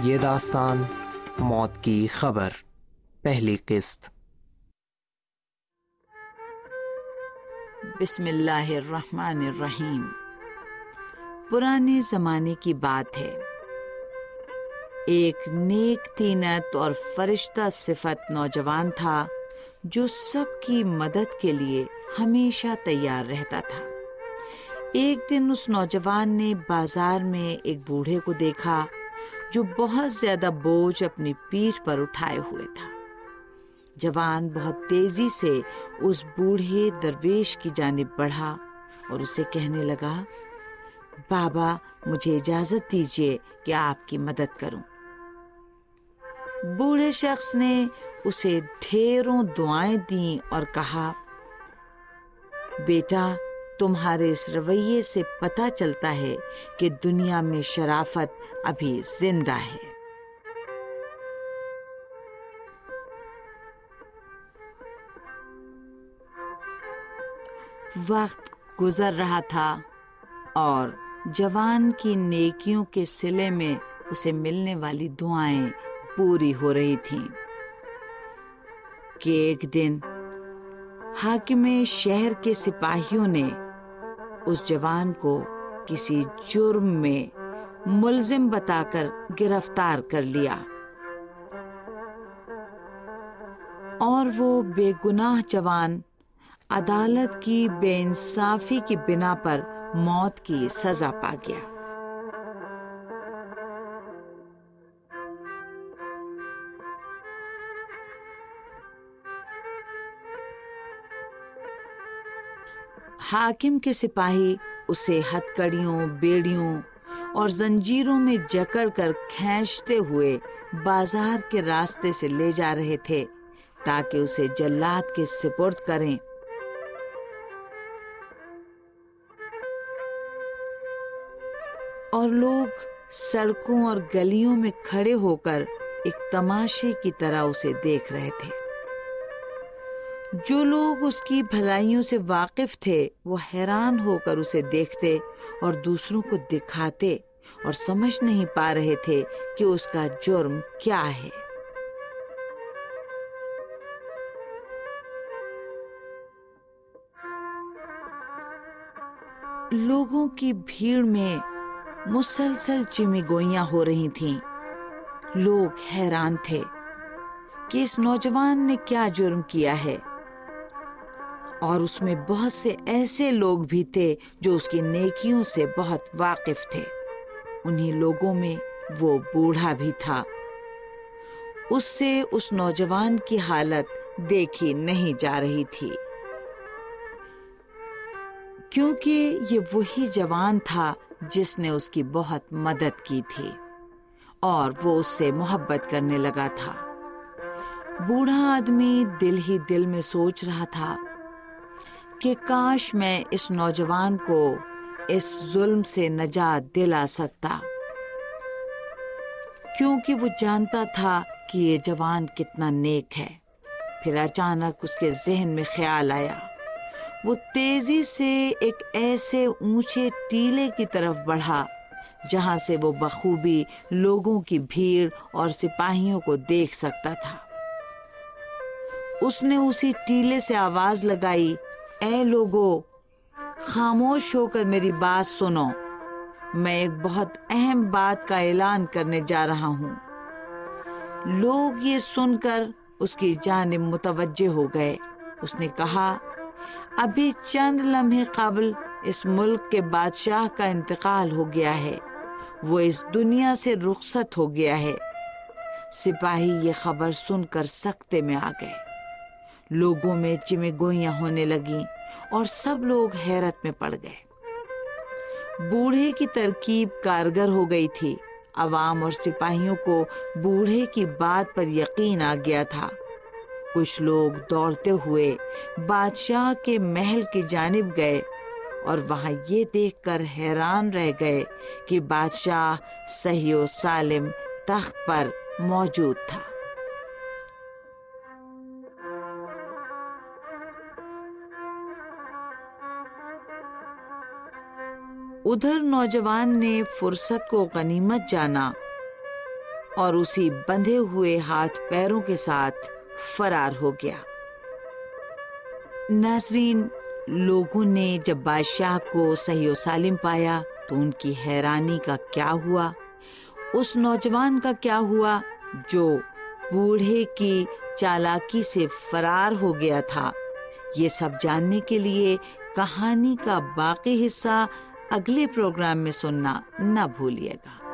یہ داستان موت کی خبر، پہلی قسط۔ بسم اللہ الرحمن الرحیم۔ پرانے زمانے کی بات ہے، ایک نیک طینت اور فرشتہ صفت نوجوان تھا جو سب کی مدد کے لیے ہمیشہ تیار رہتا تھا۔ ایک دن اس نوجوان نے بازار میں ایک بوڑھے کو دیکھا جو بہت زیادہ بوجھ اپنی پیٹھ پر اٹھائے ہوئے تھا۔ جوان بہت تیزی سے اس بوڑھے درویش کی جانب بڑھا اور اسے کہنے لگا، بابا مجھے اجازت دیجیے کہ آپ کی مدد کروں۔ بوڑھے شخص نے اسے ڈھیروں دعائیں دیں اور کہا، بیٹا تمہارے اس رویے سے پتہ چلتا ہے کہ دنیا میں شرافت ابھی زندہ ہے۔ وقت گزر رہا تھا اور جوان کی نیکیوں کے صلے میں اسے ملنے والی دعائیں پوری ہو رہی تھیں کہ ایک دن حاکم شہر کے سپاہیوں نے اس جوان کو کسی جرم میں ملزم بتا کر گرفتار کر لیا اور وہ بے گناہ جوان عدالت کی بے انصافی کی بنا پر موت کی سزا پا گیا۔ حاکم کے سپاہی اسے ہتکڑیوں، بیڑیوں اور زنجیروں میں جکڑ کر کھینچتے ہوئے بازار کے راستے سے لے جا رہے تھے تاکہ اسے جلاد کے سپرد کریں۔ اور لوگ سڑکوں اور گلیوں میں کھڑے ہو کر ایک تماشے کی طرح اسے دیکھ رہے تھے۔ جو لوگ اس کی بھلائیوں سے واقف تھے وہ حیران ہو کر اسے دیکھتے اور دوسروں کو دکھاتے اور سمجھ نہیں پا رہے تھے کہ اس کا جرم کیا ہے۔ لوگوں کی بھیڑ میں مسلسل چمی گوئیاں ہو رہی تھیں۔ لوگ حیران تھے کہ اس نوجوان نے کیا جرم کیا ہے، اور اس میں بہت سے ایسے لوگ بھی تھے جو اس کی نیکیوں سے بہت واقف تھے۔ انہی لوگوں میں وہ بوڑھا بھی تھا۔ اس سے اس نوجوان کی حالت دیکھی نہیں جا رہی تھی، کیونکہ یہ وہی جوان تھا جس نے اس کی بہت مدد کی تھی اور وہ اس سے محبت کرنے لگا تھا۔ بوڑھا آدمی دل ہی دل میں سوچ رہا تھا کہ کاش میں اس نوجوان کو اس ظلم سے نجات دلا سکتا، کیونکہ وہ جانتا تھا کہ یہ جوان کتنا نیک ہے۔ پھر اچانک اس کے ذہن میں خیال آیا۔ وہ تیزی سے ایک ایسے اونچے ٹیلے کی طرف بڑھا جہاں سے وہ بخوبی لوگوں کی بھیڑ اور سپاہیوں کو دیکھ سکتا تھا۔ اس نے اسی ٹیلے سے آواز لگائی، اے لوگو، خاموش ہو کر میری بات سنو، میں ایک بہت اہم بات کا اعلان کرنے جا رہا ہوں۔ لوگ یہ سن کر اس کی جانب متوجہ ہو گئے۔ اس نے کہا، ابھی چند لمحے قبل اس ملک کے بادشاہ کا انتقال ہو گیا ہے، وہ اس دنیا سے رخصت ہو گیا ہے۔ سپاہی یہ خبر سن کر سکتے میں آ گئے۔ لوگوں میں چمے گوئیاں ہونے لگیں اور سب لوگ حیرت میں پڑ گئے۔ بوڑھے کی ترکیب کارگر ہو گئی تھی۔ عوام اور سپاہیوں کو بوڑھے کی بات پر یقین آ گیا تھا۔ کچھ لوگ دوڑتے ہوئے بادشاہ کے محل کی جانب گئے اور وہاں یہ دیکھ کر حیران رہ گئے کہ بادشاہ صحیح و سالم تخت پر موجود تھا۔ ادھر نوجوان نے فرصت کو غنیمت جانا اور اسی بندھے ہوئے ہاتھ پیروں کے ساتھ فرار ہو گیا۔ ناظرین، لوگوں نے جب بادشاہ کو صحیح و سالم پایا تو ان کی حیرانی کا کیا ہوا، اس نوجوان کا کیا ہوا جو بوڑھے کی چالاکی سے فرار ہو گیا تھا، یہ سب جاننے کے لیے کہانی کا باقی حصہ اگلے پروگرام میں سننا نہ بھولیے گا۔